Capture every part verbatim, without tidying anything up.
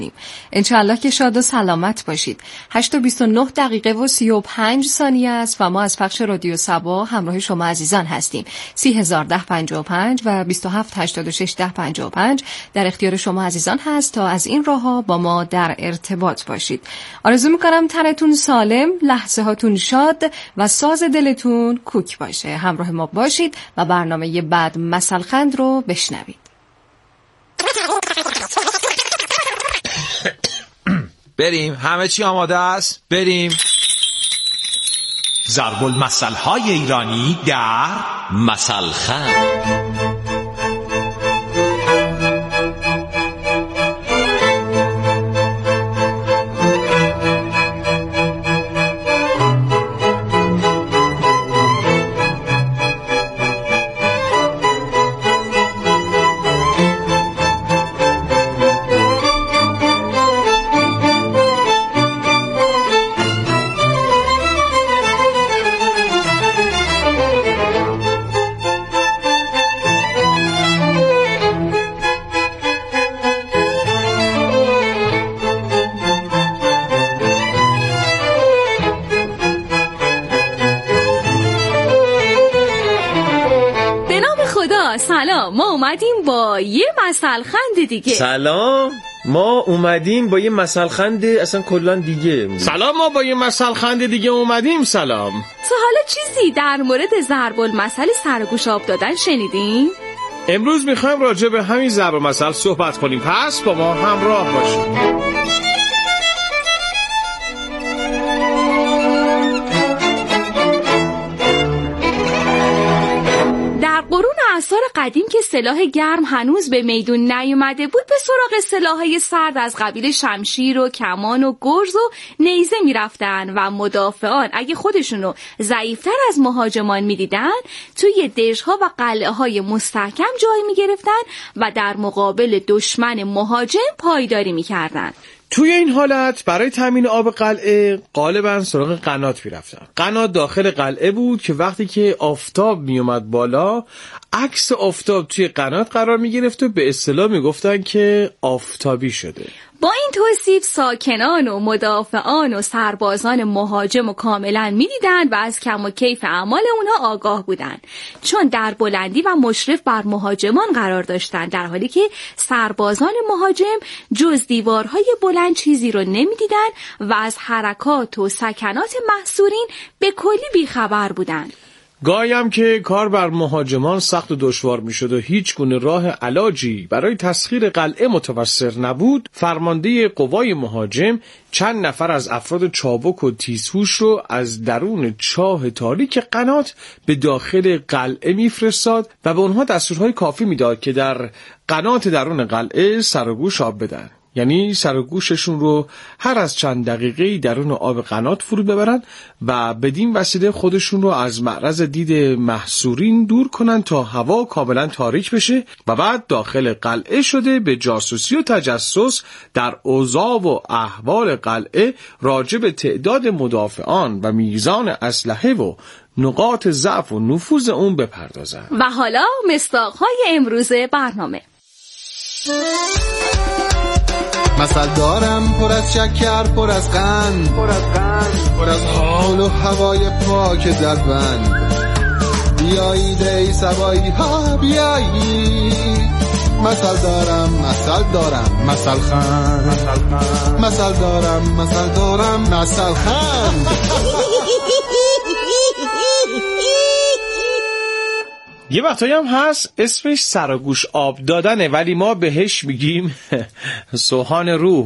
انشالله که شاد و سلامت باشید. هشت و بیست و نه دقیقه و سی و پنج ثانیه است و ما از پخش رادیو صبا همراه شما عزیزان هستیم. سی هزار ده پنجاه و پنج و بیست و هفت هشتاد و شش ده پنجاه و پنج در اختیار شما عزیزان هست تا از این راه ها با ما در ارتباط باشید. آرزو میکنم تنتون سالم، لحظه هاتون شاد و ساز دلتون کوک باشه. همراه ما باشید و برنامه بعد مثلخند رو بشنوید. بریم، همه چی آماده است؟ بریم. ضرب المثل‌های ایرانی در مثلخند. سلام، ما اومدیم با یه مثلخند دیگه. سلام، ما اومدیم با یه مثلخند اصلا کلا دیگه. سلام، ما با یه مثلخند دیگه اومدیم. سلام. تو حالا چیزی در مورد ضرب المثل سر و گوش آب دادن شنیدین؟ امروز میخوایم راجع به همین ضرب المثل صحبت کنیم، پس با ما همراه باشید. عصر قدیم که سلاح گرم هنوز به میدون نیومده بود، به سراغ سلاح‌های سرد از قبیل شمشیر و کمان و گرز و نیزه میرفتن و مدافعان اگه خودشونو ضعیفتر از مهاجمان میدیدن توی دژها و قلعه‌های مستحکم جای میگرفتن و در مقابل دشمن مهاجم پایداری میکردن. توی این حالت برای تامین آب قلعه غالبا سراغ قنات میرفتن. قنات داخل قلعه بود که وقتی که آفتاب میومد بالا، عکس آفتاب توی قنات قرار میگرفت و به اصطلاح میگفتن که آفتابی شده. با این توصیف ساکنان و مدافعان و سربازان مهاجم و کاملا میدیدند و از کم و کیف اعمال اونها آگاه بودند، چون در بلندی و مشرف بر مهاجمان قرار داشتند، در حالی که سربازان مهاجم جز دیوارهای بلند چیزی رو نمیدیدند و از حرکات و سکنات محصورین به کلی بیخبر بودند. گاهی هم که کار بر مهاجمان سخت و دشوار میشد و هیچ گونه راه علاجی برای تسخیر قلعه متوفر نبود، فرمانده قوای مهاجم چند نفر از افراد چابک و تیزهوش رو از درون چاه تاریک قنات به داخل قلعه میفرستاد و به اونها دستورهای کافی میداد که در قنات درون قلعه سر و گوش آب بدن. یعنی سر و گوششون رو هر از چند دقیقه‌ای درون آب قنات فرو ببرن و بدین وسیله خودشون رو از معرض دید محصورین دور کنن تا هوا کاملا تاریک بشه و بعد داخل قلعه شده به جاسوسی و تجسس در اوضاع و احوال قلعه راجع به تعداد مدافعان و میزان اسلحه و نقاط ضعف و نفوذ اون بپردازن. و حالا مصداق‌های امروز برنامه. مثل دارم پر از شکر، پر از قند، پر از قند، پر از حال و هوای پاک دربند. بیایید ای سوایی ها بیایید، مثل دارم، مثل دارم، مثل خند، مثل دارم، مثل دارم، مثل خند. یه وقتایی هم هست اسمش سر و گوش آب دادنه، ولی ما بهش میگیم سوهان روح.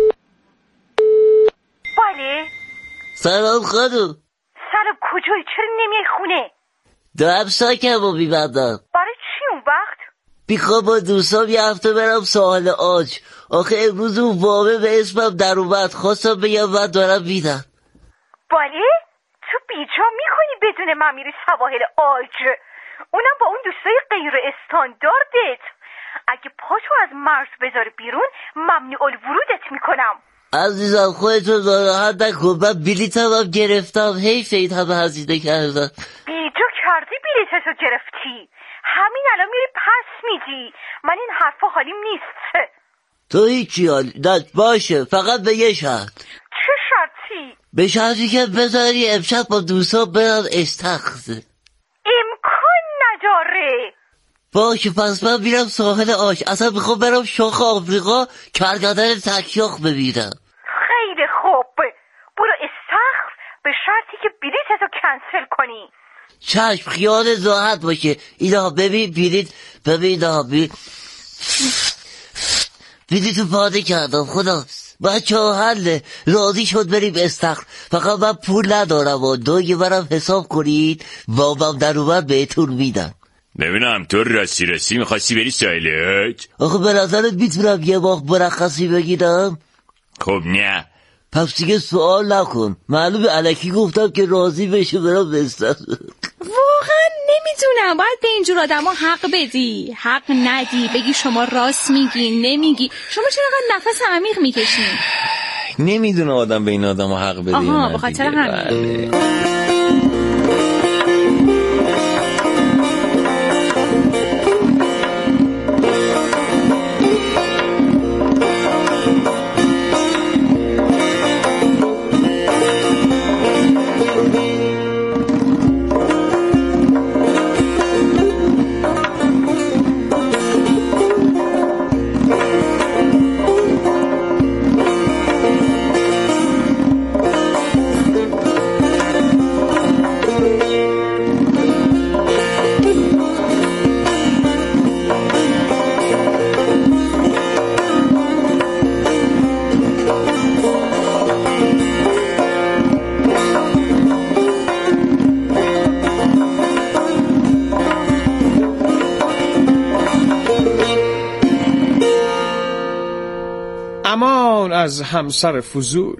بله سلام خانم. سلام، کجایی؟ چرا نمیای خونه؟ دارم ساکم رو میبندم. برای چی اون وقت؟ بیخوام با دوستام یه هفته برم ساحل آج. آخه امروز اون وامه به اسمم در اومد، خواستم بگم من دارم میدم. بله؟ تو بیجا میکنی بدون من میری سواحل آج؟ اونم با اون دوستای غیر استانداردت. اگه پاشو از مرز بذاری بیرون ممنوع الورودت میکنم. عزیزم خودتو ناراحت نکن، من بلیطم هم گرفتم، حیف این همه هزینه کردم. بیجا کردی بلیطتو گرفتی؟ همین الان میری پس میدی. من این حرفا حالیم نیست. تو هیچی حالی نه باشه، فقط به یه شرط. چه شرطی؟ به شرطی که بذاری امشب با دوستا برن استخر. امکان نداره. باشه پس من میرم ساحل آش. اصلا میخوام برم شاخ آفریقا کرگدن تکیاخ ببینم. خیلی خوب، برو استخر به شرطی که بلیتتو کنسل کنی. چشم، خیال راحت باشه. اینا ببین بلیت، ببین اینا ببین بلیتو پاده کردم. خداست بچه ها حله، راضی شد بریم استخر. فقط من پول ندارم و دوگه برم حساب کنید بابام در اومد بهتون میدم. ببینم تو راستی راستی میخواستی بری سایلت؟ آخه به نظرت میتونم یه ماه مرخصی بگیرم؟ خب نه. پس دیگه سوال نکن، معلومه الکی گفتم که راضی بشه برم استخر. واقعا نمیدونم، باید به اینجور آدم ها حق بدی، حق ندی، بگی شما راست میگی نمیگی. شما چرا انقدر نفس عمیق میکشین؟ نمیدونه آدم به این آدم ها حق بده. آها به خاطر همین. امان از همسر فضول.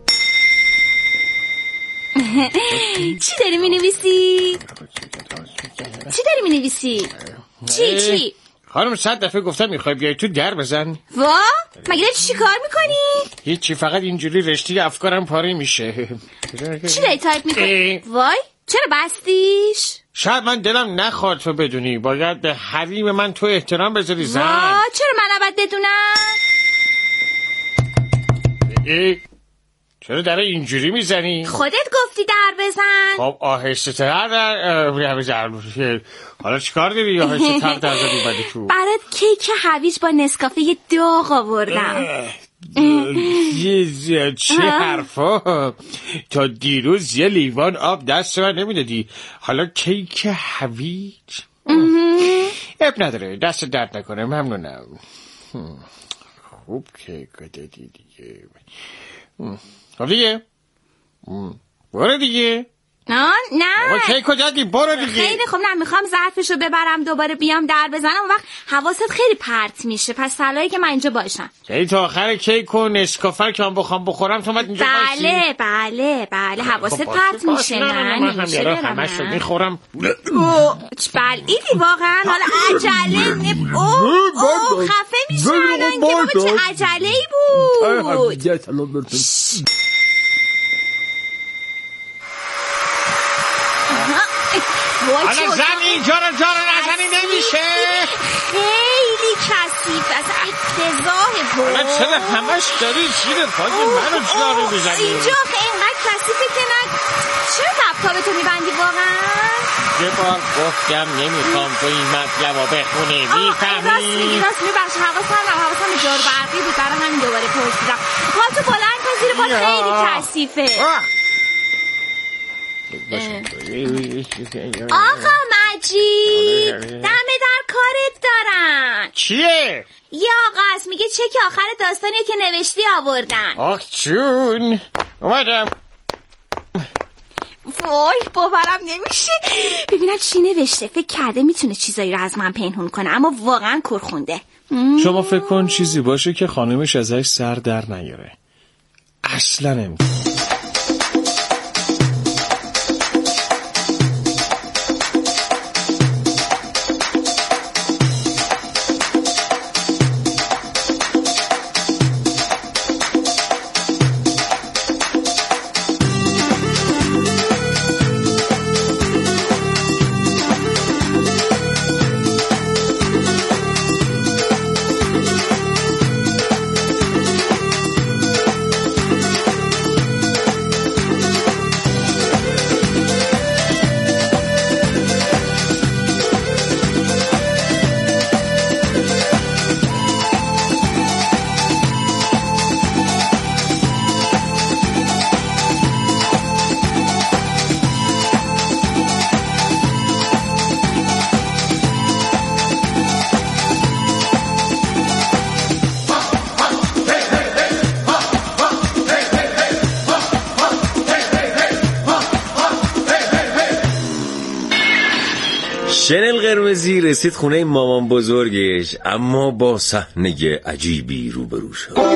چی داری می نویسی؟ چی داری می نویسی؟ چی چی؟ خانم صد دفعه گفتم میخوای بیای تو در بزن. وا؟ مگه داری چی کار میکنی؟ هیچی، فقط اینجوری رشته افکارم پاره میشه. چی داری تایپ میکنی؟ وای چرا بستیش؟ شاید من دلم نخواد تو بدونی، باید به حریم من تو احترام بذاری زن. وا چرا من نباید بدونم؟ ای چرا در اینجوری میزنی؟ خودت گفتی در بزن. خب آهسته تر در حالا چیکار داری آهسته تر در زدی بدی تو؟ برات کیک هویج با نسکافه یه داغ آوردم. چه حرفا؟ تا دیروز یه لیوان آب دست من نمیدادی، حالا کیک هویج؟ اب نداره، دست درد نکنه، ممنونم. خوب کیک دادی دیگه. خب دیگه برو دیگه. نه نه کی کجا دی برو دیگه. خیلی خوب، نه میخوام ظرفشو ببرم دوباره بیام در بزنم، اون وقت حواست خیلی پرت میشه، پس صلاحی که من اینجا باشم. کی تا آخر کیک و نسکافر که من بخوام بخورم تو من اینجا باشی. بله بله بله حواست پرت میشه. نه من هم یارو همشو میخورم. بلعیدی واقعا، حالا عجله نب... اوه اوه خفه میشن که بابا چه عجله‌ای بود. حالا زن اینجا رو جا رو نزنی نمیشه. خیلی کثیف از افتضاح بود. حالا چرا همش داری زیر پای منو جا رو میزنی؟ اینجا اینقدر کثیفه که نه. چرا لپتاپتو میبندی واقعا؟ یه بار گفتم نمیخوام تو این مطلب رو بخونی، میفهمی؟ راست میگی راست میگی بخش حواسم نم حواسم به جارو برقی بود، برای همین دوباره پرسیدم. پاتو بلند کن زیر پات، خیلی کثیفه. آقا مجید دم در کارت دارن. چیه؟ یه آقا هست میگه چک آخر داستانی که نوشتی آوردن. آخ چون اومدم. وای باورم نمیشه. ببینم چی نوشته. فکر کرده میتونه چیزایی رو از من پنهون کنه، اما واقعا کرخونده. شما فکر کن چیزی باشه که خانمش ازش سر در نیاره. اصلا نمیتونه. شنل قرمزی رسید خونه مامان بزرگش، اما با صحنه عجیبی روبرو شد. وای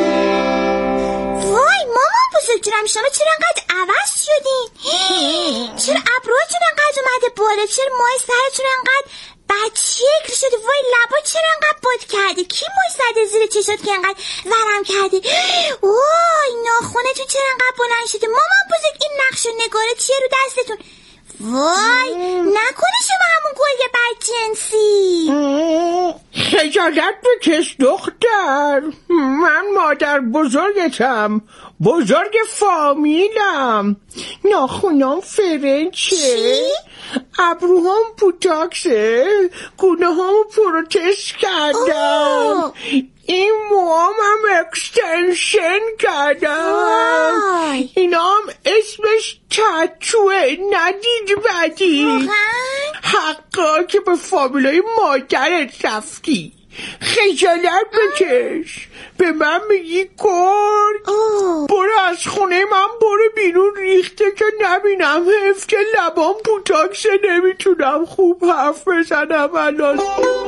مامان بزرگترم، شما چرا انقدر عوض شدین؟ چرا ابروهاتون انقدر اومده بالا؟ چرا موهای سرتون انقدر بدشکل شده؟ وای لبا چرا انقدر باد کرده؟ کی موی زده زیر چشات که انقدر ورم کرده؟ وای ناخونتون چرا انقدر بلند شده؟ مامان بزرگ این نقش و نگاره چیه رو دستتون؟ وای نکنه شما همون گرگ بدجنسی؟ خجالت بکش دختر، من مادر بزرگتم، بزرگ فامیلم. ناخونام فرنچه، ابروهام بوتاکسه، گونه هامو پروتز کردم، این موام هم اکستنشن کردم. اینا هم اسمش تتوه، ندید بدی. حقا که به فامیلای مادرت رفتی. خجالت بکش، به من میگی گرگ؟ برو از خونه من برو بیرون، ریخته که نبینم. حیف که لبام بوتاکسه، نمیتونم خوب حرف بزنم الان.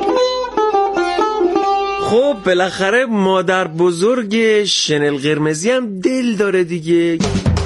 خب بالاخره مادر بزرگ شنل قرمزی هم دل داره دیگه.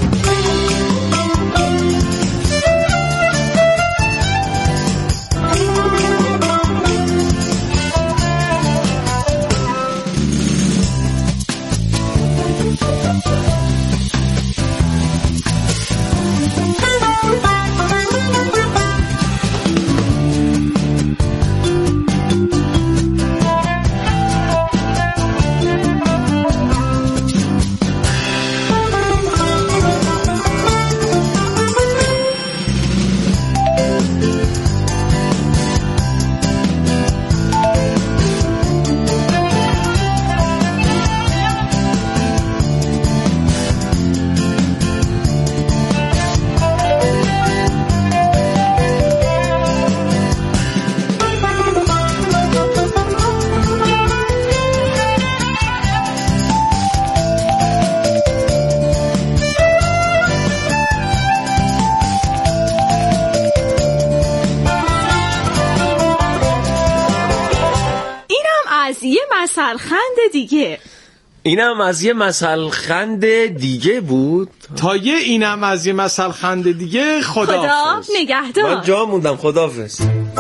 مسلخند دیگه. اینم از یه مسلخند دیگه بود. تا یه اینم از یه مسلخند دیگه. خداحافظ. خدا نگهدار. من جا موندم. خداحافظ.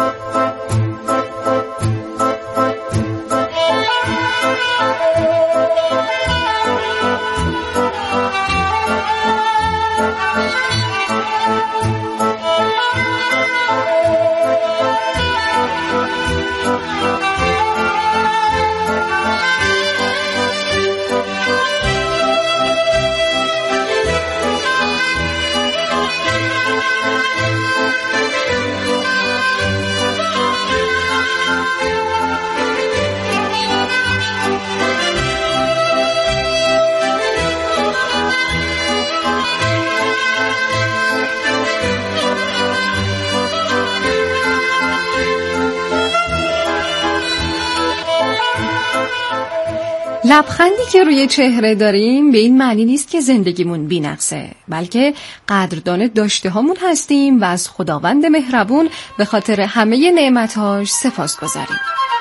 لبخندی که روی چهره داریم به این معنی نیست که زندگیمون بی‌نقصه، بلکه قدردان داشته هامون هستیم و از خداوند مهربون به خاطر همه نعمتهاش سپاسگزاریم.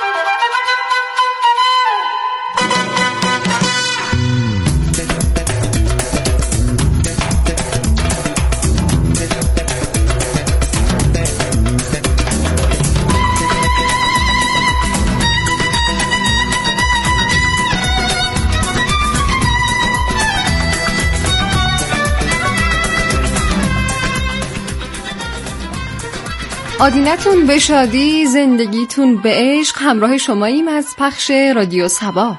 آدینتون به شادی، زندگیتون به عشق. همراه شماییم از پخش رادیو صبا.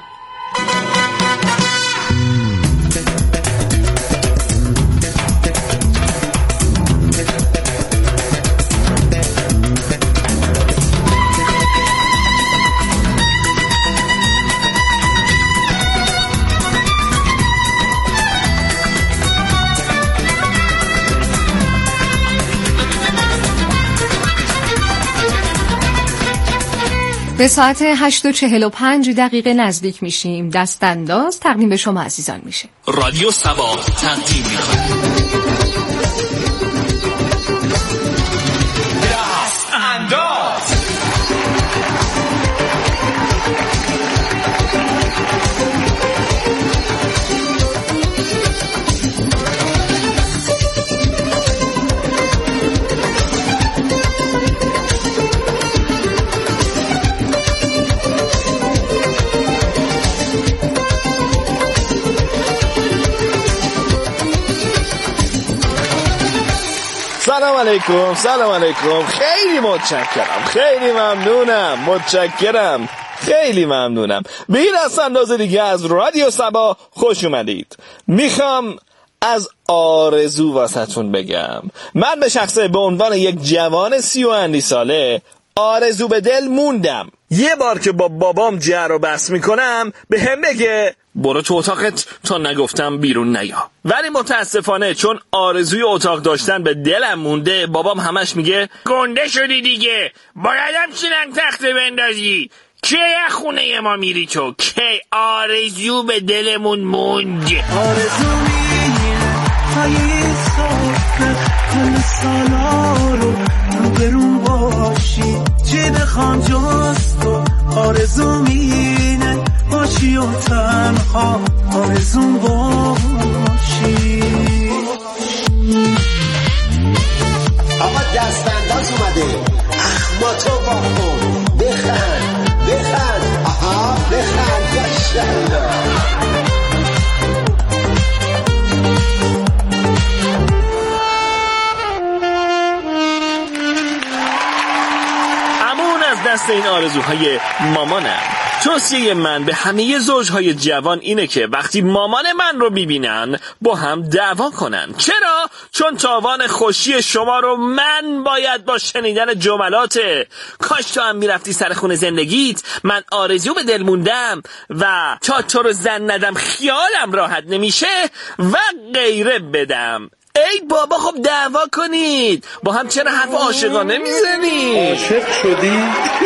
به ساعت هشت و چهل و پنج دقیقه نزدیک میشیم. دست انداز تقدیم به شما عزیزان میشه. رادیو صبا تقدیم میکنه دست انداز. سلام علیکم. سلام علیکم. خیلی متشکرم. خیلی ممنونم. متشکرم. خیلی ممنونم. به این دست انداز دیگه از رادیو سبا خوش اومدید. میخوام از آرزو واسهتون بگم. من به شخصه به عنوان یک جوان سی و اندی ساله آرزو به دل موندم. یه بار که با بابام جر و بحث میکنم به هم بگه برو تو اتاقت تا نگفتم بیرون نیا. ولی متاسفانه چون آرزوی اتاق داشتن به دلم مونده، بابام همش میگه گنده شدی دیگه، بایدم چیلنگ تخته بندازی. کی خونه ما میری تو؟ کی آرزو به دلمون موند. آرزو میگه های صفر کل سالا رو رو برون باشی، چی بخوام جز تو. آرزو مینه باشی و تنها آرزو باشی. آقا دستانداز اومده، اخماتو با کن، بخند بخند، آها بخند باشنده. دست این آرزوهای مامانم. توصیه من به همه زوجهای جوان اینه که وقتی مامان من رو میبینن با هم دعوا کنن. چرا؟ چون تاوان خوشی شما رو من باید با شنیدن جملات کاش تو هم میرفتی سر خون زندگیت، من آرزو به دل موندم و تا تو رو زن ندم خیالم راحت نمیشه و غیره بدم. ای بابا خب دعوا کنید با هم، چرا حرف عاشقانه میزنید؟ عاشق شدی؟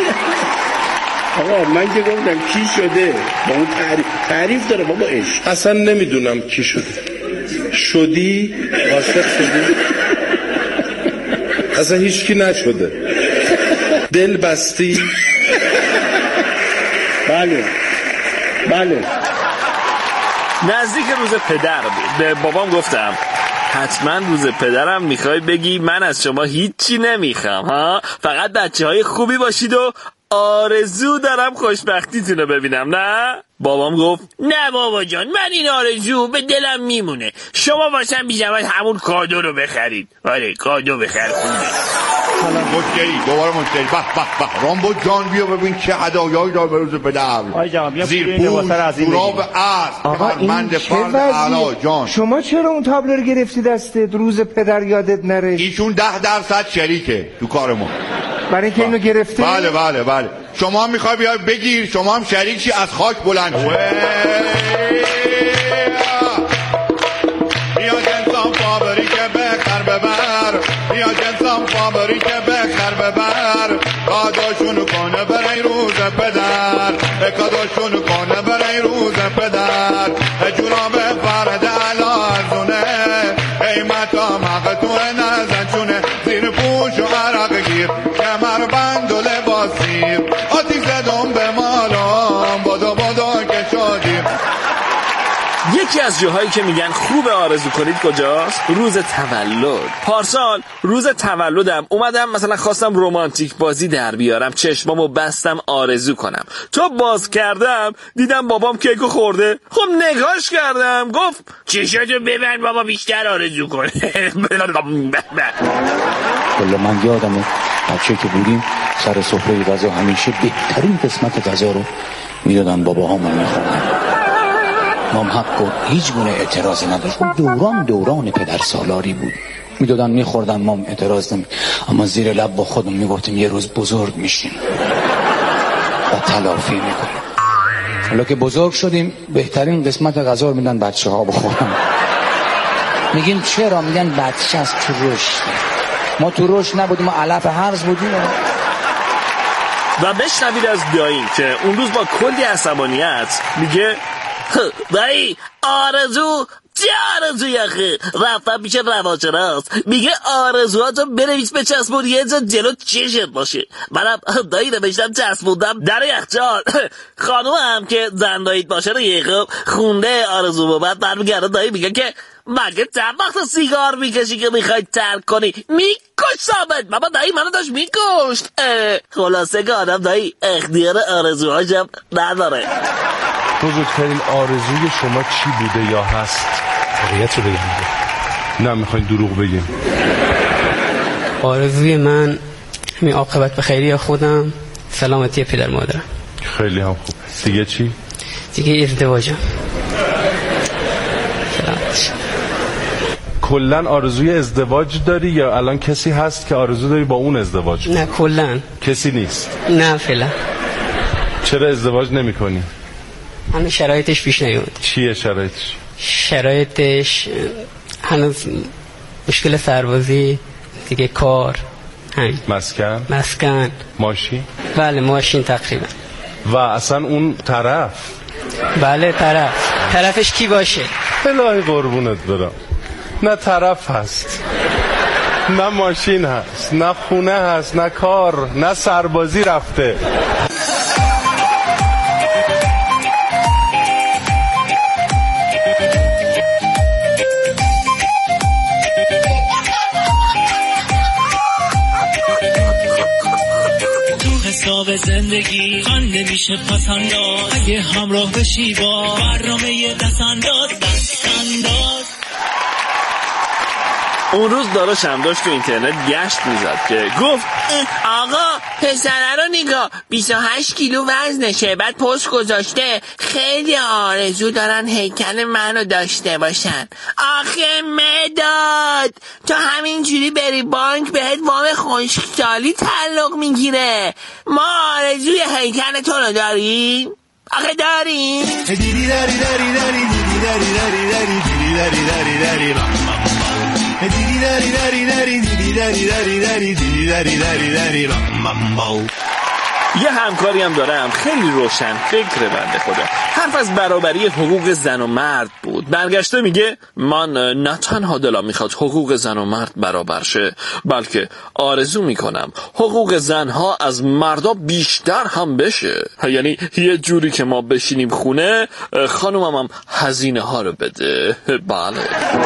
آقا من که گفتم کی شده با اون تعریف تعریف داره بابا. عشق اصلا نمیدونم کی شده. شدی؟ عاشق شدی؟ اصلا هیچ کی نشده. دل بستی؟ بله بله. نزدیک روز پدر بود. به بابام گفتم حتما روز پدرم میخوای بگی من از شما هیچی نمیخوام ها، فقط بچه های خوبی باشید و آرزو دارم خوشبختیتونو ببینم. نه؟ بابام گفت نه بابا جان، من این آرزو به دلم میمونه، شما واسم بیشتر همون کادو رو بخرید. آره کادو بخر خوبه. مشتری دوباره مشتری. به به به رامبو جان بیا ببین چه هدایایی دار به روز پدر. زیر پوش جوراب اسب. آقا این چه وضعی؟ شما چرا اون تابلو رو گرفتی دستت روز پدر یادت نره؟ ایشون ده درصد شریکه تو کار ما. برای اینکه اینو گرفته؟ بله بله بله. شما هم میخوای بیای بگیر، شما هم شریکی از خاک بلند شو. بیا جنسام فابریک بخر ببر، بیا جنسام فابریک بخر ببر، کاداشونو کنه برای روز پدر، کاداشونو کنه برای روز پدر. جوراب فرد علازونه قیمتا مقتوه نزنچونه، زیر پوش و عرق گیر کمر بند و لباسیر، آتیش زدم به مالام بادو بادو که شدیم. یکی از جاهایی که میگن خوب آرزو کنید کجاست؟ روز تولد. پارسال روز تولدم اومدم مثلا خواستم رومانتیک بازی در بیارم، چشمامو بستم آرزو کنم. تا باز کردم دیدم بابام کیکو خورده. خب نگاش کردم، گفت چشاتو ببند بابا بیشتر آرزو کنه. کلا من یادمه بچه که بودیم سر سفره غذا همیشه بهترین قسمت غذا رو میدادن باباهامون میخوردن. مام حق و هیچ گونه اعتراضی نداشت. دوران دوران پدر سالاری بود، میدادن میخوردن، مام اعتراض نمی، اما زیر لب با خودم میگفتیم یه روز بزرگ میشیم و تلافی میکنیم. حالا که بزرگ شدیم بهترین قسمت غذا رو میدن بچه ها بخورن. میگیم چرا؟ میگن بچه از تو رشد. ما تو رشد نبودیم، ما علف هرز بودیم. و بشنوید از دایی که اون روز با کلی عصبانیت میگه دایی آرزو چه آرزوی آخه؟ رفتم پیش روانشناس میگه آرزوهاتو بنویس بچسبون یه جا جلو چشت باشه. منم دایی نوشتم چسبوندم در یخچال. خانوم هم که زن دایید باشه رو یه خوب خونده آرزو، بعد برمیگرده دایی میگه که مگه چند وقت سیگار میکشی که میخوای ترک کنی؟ میکش ثابت. بابا دایی منو داشت میکشت. خلاصه که آدم دایی اختیار آرزوهاشم نداره. بزرگترین آرزوی شما چی بوده یا هست؟ واقعیت رو بگم. نه میخواین دروغ بگیم. آرزوی من همین عاقبت به خیری خودم، سلامتی پدر مادرم. خیلی هم خوب. دیگه چی؟ دیگه ازدواجم. کلن آرزوی ازدواج داری یا الان کسی هست که آرزو داری با اون ازدواج کنی؟ نه کلن کسی نیست. نه فعلا. چرا ازدواج نمی کنی؟ همین شرایطش پیش نیومد. چیه شرایطش؟ شرایطش هنوز مشکل سربازی، دیگه کار، همین. مسکن؟ مسکن. ماشین؟ بله ماشین تقریبا. و اصلا اون طرف؟ بله طرف. طرفش کی باشه؟ الهی قربونت برم. نه طرف هست، نه ماشین هست، نه خونه هست، نه کار، نه سربازی رفته. حساب زندگی خنده میشه پسنداز، اگه همراه بشی با برنامه دستانداز دستانداز. اون روز داداشم داشت تو اینترنت گشت میزد که گفت آقا پسره رو نگاه بیست و هشت کیلو وزنشه، بعد پست گذاشته خیلی آرزو دارن هیکل منو داشته باشن. آخه مداد تو همینجوری بری بانک بهت وام خشکسالی تعلق میگیره. ما آرزوی هیکل تو رو داریم؟ آخه داریم؟ دیدی داری داری داری دیدی داری داری داری دیدی داری داری داری دیدی داری داری داری دیدی داری داری داری دیدی داری داری داری یه همکاری هم دارم خیلی روشن فکر بنده خدا. حرف از برابری حقوق زن و مرد بود. برگشته میگه من نه تنها دلم میخواد حقوق زن و مرد برابر شه، بلکه آرزو میکنم حقوق زنها از مردا بیشتر هم بشه. یعنی یه جوری که ما بشینیم خونه خانومم هم هزینه ها رو بده. بله.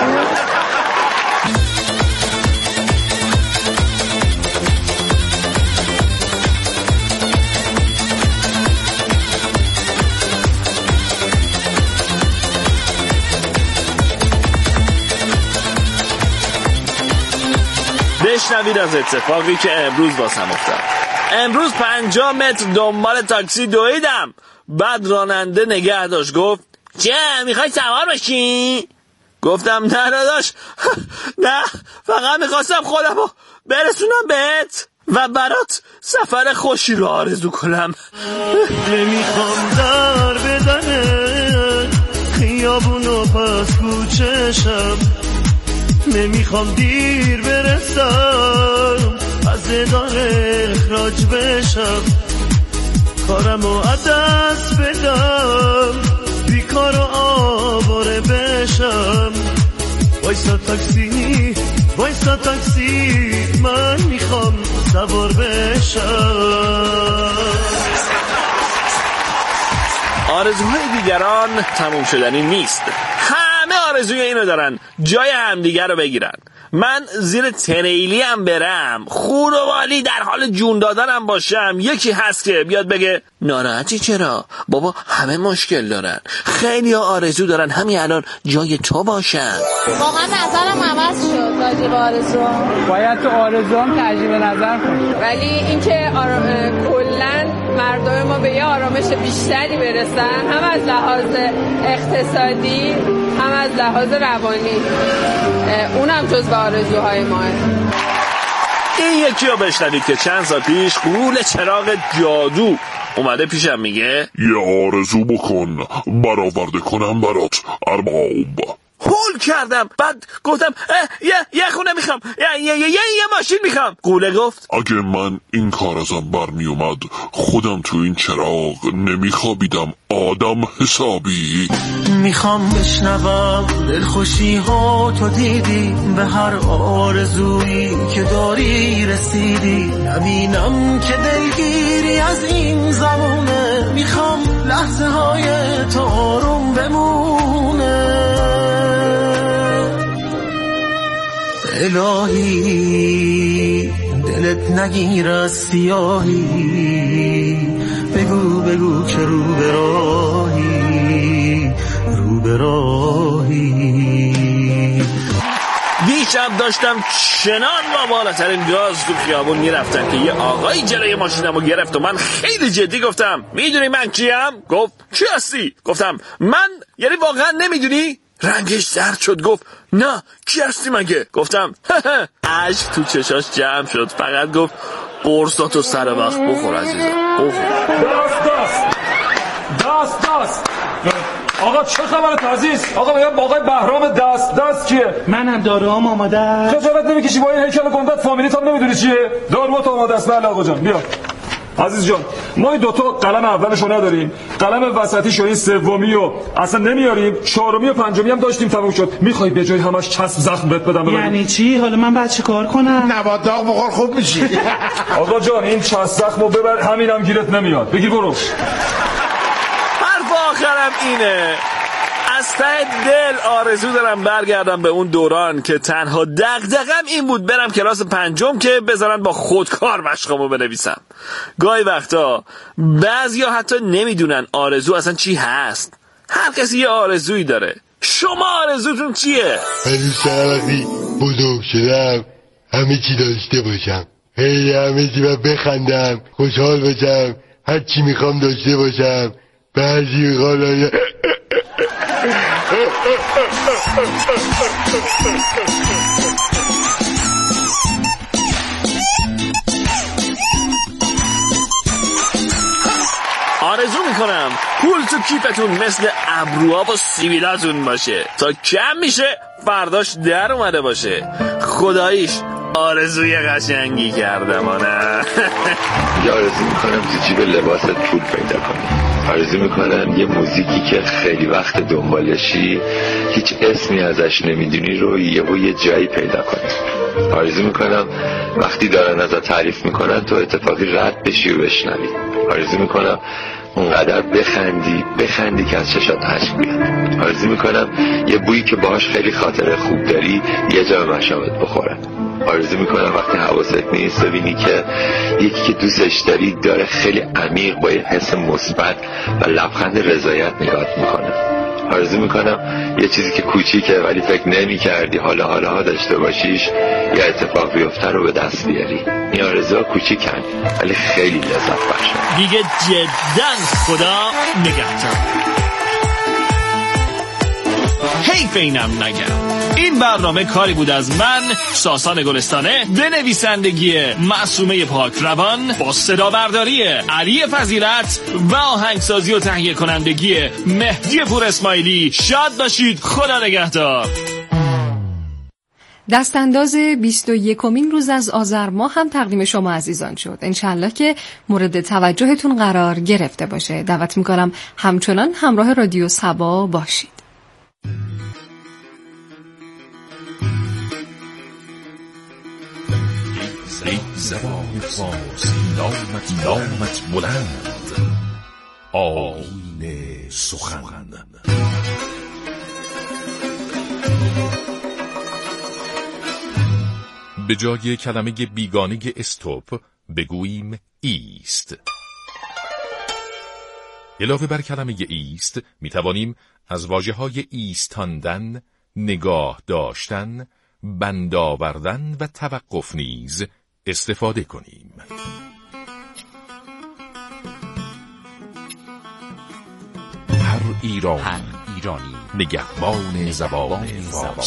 بشنوید از اتفاقی که امروز واسم افتاد. امروز پنجاه متر دنبال تاکسی دویدم، بعد راننده نگه داشت گفت چه میخوای سوار بشی؟ گفتم نه داداش نه، فقط میخواستم خودم رو برسونم بهت و برات سفر خوشی رو آرزو کنم. نمیخوام در بدنه خیابونو پس کوچشم، نمیخوام دیر برسم از اداره اخراج بشم، کارمو از دست بدم بیکار و آواره بشم. وایسا تاکسی وایسا تاکسی من میخوام سوار بشم. آرزوهای دیگران تموم شدنی نیست. همه آرزوی اینو دارن جای همدیگر رو بگیرن. من زیر تریلی هم برم، خور و والی در حال جون دادنم باشم، یکی هست که بیاد بگه ناراحتی چرا؟ بابا همه مشکل دارن. خیلی ها آرزو دارن همین الان جای تو باشن. واقعا نظرم عوض شد راجع به آرزو. باید تو آرزو هم تجدید نظر کنی. ولی اینکه آرام... کلا مردم ما به یه آرامش بیشتری برسن، هم از لحاظ اقتصادی هم از لحاظ روانی، اونم جزو آرزوهای ماه. این یکی رو بشنوید که چند سال پیش غول چراغ جادو اومده پیشم میگه یه آرزو بکن برآورده کنم برات ارباب. هول کردم، بعد گفتم یه یه خونه میخوام، یه یه یه, یه ماشین میخوام. غوله گفت اگه من این کار ازم برمی اومد خودم تو این چراغ نمیخوابیدم آدم حسابی. میخوام بشنوم دلخوشی ها تو دیدی، به هر آرزویی که داری رسیدی، نبینم که دلگیری از این زمونه، میخوام لحظه های تو آروم بمونه. الهی دلت نگیر از سیاهی، بگو بگو که رو به راهی رو به راهی. بیش شب داشتم چنان با بالاترین گاز تو خیابون میرفتم که یه آقایی جلوی ماشینمو گرفت و من خیلی جدی گفتم میدونی من کیم؟ گفت چی هستی؟ گفتم من. یعنی واقعا نمیدونی؟ رنگش زرد شد، گفت نه کی هستی مگه؟ گفتم اشک تو چشاش جمع شد، فقط گفت قرصاتو سر وقت بخور عزیزم بخور. داست داست داست داست آقا چه خبرت عزیز؟ آقا میگم آقای بهرام دست دست کیه؟ منم داروام آماده است. خجالت نمیکشی با این هیکل گندت فامیلیت هم نمیدونی چیه؟ داروات آماده است. بله آقا جان بیا. عزیز جان ما این دوتا قلم اولشو نداریم، قلم وسطیشو این سومی و اصلا نمیاریم، چهارمی و پنجمی هم داشتیم تموم شد. میخوای به جای همش چسب زخم بهت بدم ببریم؟ یعنی چی؟ حالا من بعد چی کار کنم؟ نبات داغ بخور خوب میشی. آقا جان این چسب زخمو ببر، همینم گیرت نمیاد. بگیر برو. حرف آخرم اینه، از ته دل آرزو دارم برگردم به اون دوران که تنها دغدغه‌م این بود برم کلاس پنجم که بذارن با خودکار مشقامو بنویسم. گاهی وقتا بعضیا حتی نمیدونن آرزو اصلا چی هست. هر کسی یه آرزویی داره. شما آرزوتون چیه؟ هنوز وقتی بزرگ شدم همه چی داشته باشم، خیلی همه چی و بخندم، خوشحال باشم، هر چی میخوام داشته باشم. بعضی غالا آرزو میکنم پول تو کیفتون مثل ابروها و سیبیلاتون باشه تا کم میشه فرداش در اومده باشه. خداییش آرزوی قشنگی کردم آنه. یا آرزو میکنم تو جیب لباست پول پیدا کنی. آرزو میکنم یه موزیکی که خیلی وقت دنبالشی هیچ اسمی ازش نمیدونی رو یهو یه جایی پیدا کنی. آرزو میکنم وقتی دارن ازت تعریف میکنن تو اتفاقی رد بشی و بشنوی. آرزو میکنم اونقدر بخندی بخندی که از چشات اشک بیاد. آرزو میکنم یه بویی که باهاش خیلی خاطره خوب داری یه جا به مشامت بخوره. آرزو میکنم وقتی حواست نیست ببینی که یکی که دوستش داری داره خیلی عمیق با یه حس مثبت و لبخند رضایت نگات میکنه. آرزو میکنم یه چیزی که کوچیکه ولی فکر نمی کردی حالا حالا ها داشته باشیش یه اتفاق بیفته رو به دست بیاری. این آرزوها کوچیکن ولی خیلی لذت بخشن. دیگه جداً خدا نگهدار. حیف اینم نگم. این برنامه کاری بود از من ساسان گلستانه به نویسندگی معصومه پاک روان با صدا برداری علی فضیلت و آهنگسازی و تهیه کنندگی مهدی پور اسماعیلی. شاد باشید. خدا نگهدار. دستانداز بیست و یکمین روز از آذر ماه هم تقدیم شما عزیزان شد. انشالله که مورد توجهتون قرار گرفته باشه. دعوت میکنم همچنان همراه رادیو صبا باشید. ای زبان فارسی نامت نامت بلند، آیین سخن. به جای کلمه بیگانه استوب بگوییم ایست. علاوه بر کلمه ایست می توانیم از واژه‌های ایستاندن، نگاه داشتن، بند آوردن و توقف نیز استفاده کنیم. هر ایرانی, هر ایرانی نگهبان زبان فارسی.